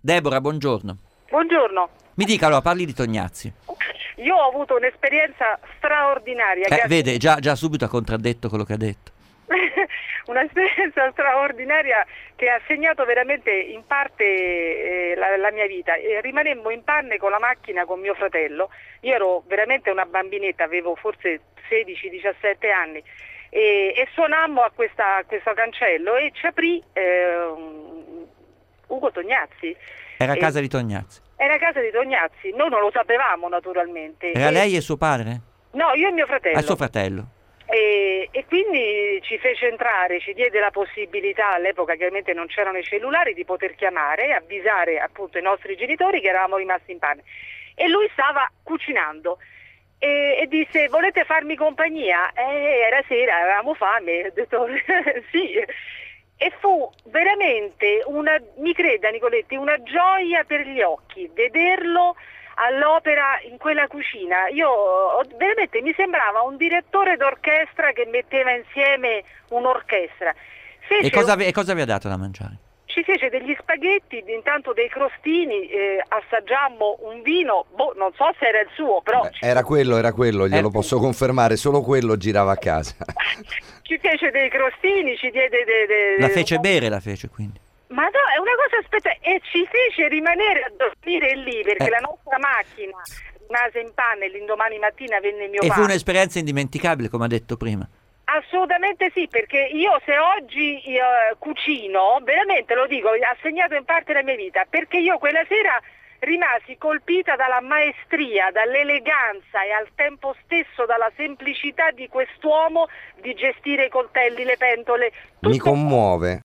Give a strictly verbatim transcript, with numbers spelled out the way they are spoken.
Deborah, buongiorno. Buongiorno. Mi dica, allora, parli di Tognazzi. Io ho avuto un'esperienza straordinaria. Eh, che vede, già, già subito ha contraddetto quello che ha detto. Un'esperienza straordinaria che ha segnato veramente in parte eh, la, la mia vita. E rimanemmo in panne con la macchina con mio fratello. Io ero veramente una bambinetta, avevo forse sedici diciassette anni e, e suonammo a, questa, a questo cancello e ci aprì eh, Ugo Tognazzi. Era a E, casa di Tognazzi. Era a casa di Tognazzi, noi non lo sapevamo naturalmente. Era e, lei e suo padre? No, io e mio fratello. Ah, suo fratello. E, e quindi ci fece entrare, ci diede la possibilità, all'epoca chiaramente non c'erano i cellulari, di poter chiamare e avvisare appunto i nostri genitori che eravamo rimasti in panne. E lui stava cucinando e, e disse: volete farmi compagnia? E era sera, avevamo fame, ho detto sì. E fu veramente una, mi creda Nicoletti, una gioia per gli occhi vederlo all'opera in quella cucina. Io veramente mi sembrava un direttore d'orchestra che metteva insieme un'orchestra. Fece E cosa, e cosa vi ha dato da mangiare? Ci fece degli spaghetti, intanto dei crostini, eh, assaggiammo un vino, boh, non so se era il suo, però... Eh, era quello, era quello, glielo Eh. posso confermare, solo quello girava a casa. Ci fece dei crostini, ci diede... De, de, La fece bere, la fece quindi. Ma no, è una cosa spettacolare, e ci fece rimanere a dormire lì, perché Eh. la nostra macchina rimase in panne e l'indomani mattina venne mio E fu padre. un'esperienza indimenticabile, come ha detto prima. Assolutamente sì, perché io se oggi io, eh, cucino, veramente lo dico, ha segnato in parte la mia vita, perché io quella sera rimasi colpita dalla maestria, dall'eleganza e al tempo stesso dalla semplicità di quest'uomo di gestire i coltelli, le pentole. Mi tutto- commuove,